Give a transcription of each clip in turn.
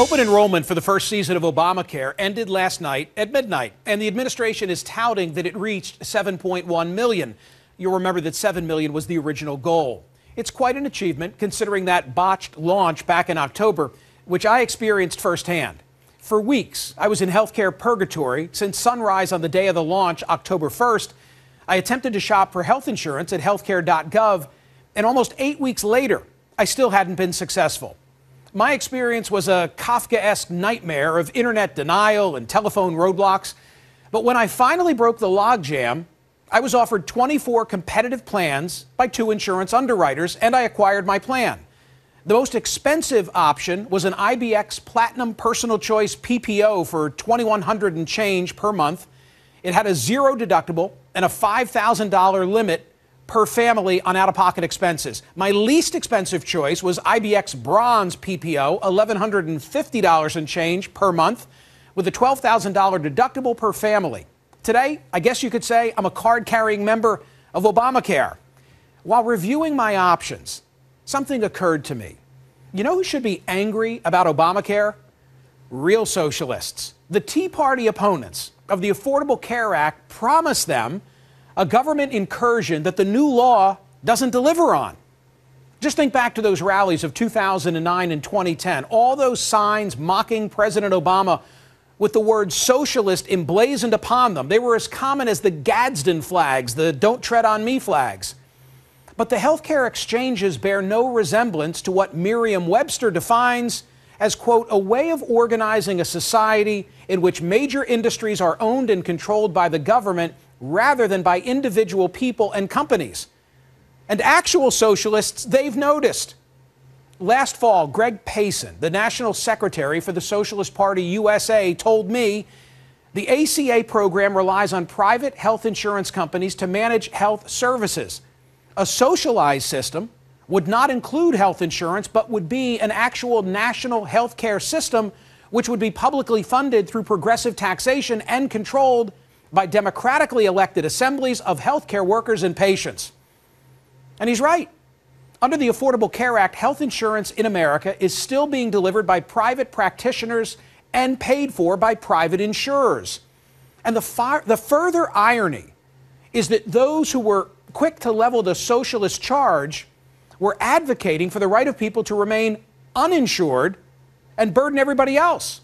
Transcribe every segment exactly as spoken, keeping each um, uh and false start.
Open enrollment for the first season of Obamacare ended last night at midnight, and the administration is touting that it reached seven point one million. You'll remember that seven million was the original goal. It's quite an achievement considering that botched launch back in October, which I experienced firsthand. For weeks, I was in healthcare purgatory since sunrise on the day of the launch, October first. I attempted to shop for health insurance at healthcare dot gov, and almost eight weeks later, I still hadn't been successful. My experience was a Kafkaesque nightmare of internet denial and telephone roadblocks. But when I finally broke the logjam, I was offered twenty-four competitive plans by two insurance underwriters, and I acquired my plan. The most expensive option was an I B X Platinum Personal Choice P P O for twenty-one hundred dollars and change per month. It had a zero deductible and a five thousand dollars limit per family on out-of-pocket expenses. My least expensive choice was I B X Bronze P P O, one thousand one hundred fifty dollars and change per month, with a twelve thousand dollars deductible per family. Today, I guess you could say I'm a card-carrying member of Obamacare. While reviewing my options, something occurred to me. You know who should be angry about Obamacare? Real socialists. The Tea Party opponents of the Affordable Care Act promised them a government incursion that the new law doesn't deliver on. Just think back to those rallies of two thousand nine and twenty ten. All those signs mocking President Obama with the word socialist emblazoned upon them. They were as common as the Gadsden flags, the Don't Tread on Me flags. But the healthcare exchanges bear no resemblance to what Merriam-Webster defines as, quote, a way of organizing a society in which major industries are owned and controlled by the government rather than by individual people and companies. And actual socialists, they've noticed. Last fall, Greg Payson, the national secretary for the Socialist Party U S A, told me the A C A program relies on private health insurance companies to manage health services. A socialized system would not include health insurance, but would be an actual national health care system, which would be publicly funded through progressive taxation and controlled by democratically elected assemblies of healthcare workers and patients. And he's right. Under the Affordable Care Act, health insurance in America is still being delivered by private practitioners and paid for by private insurers. And the, far, the further irony is that those who were quick to level the socialist charge were advocating for the right of people to remain uninsured and burden everybody else.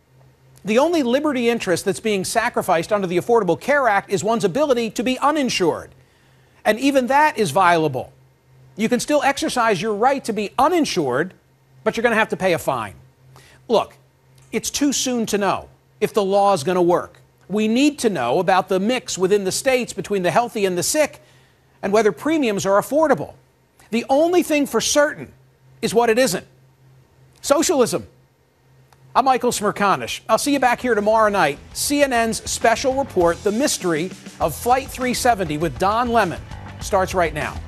The only liberty interest that's being sacrificed under the Affordable Care Act is one's ability to be uninsured. And even that is violable. You can still exercise your right to be uninsured, but you're going to have to pay a fine. Look, it's too soon to know if the law is going to work. We need to know about the mix within the states between the healthy and the sick and whether premiums are affordable. The only thing for certain is what it isn't. Socialism. I'm Michael Smerconish. I'll see you back here tomorrow night. C N N's special report, The Mystery of Flight three seventy with Don Lemon, starts right now.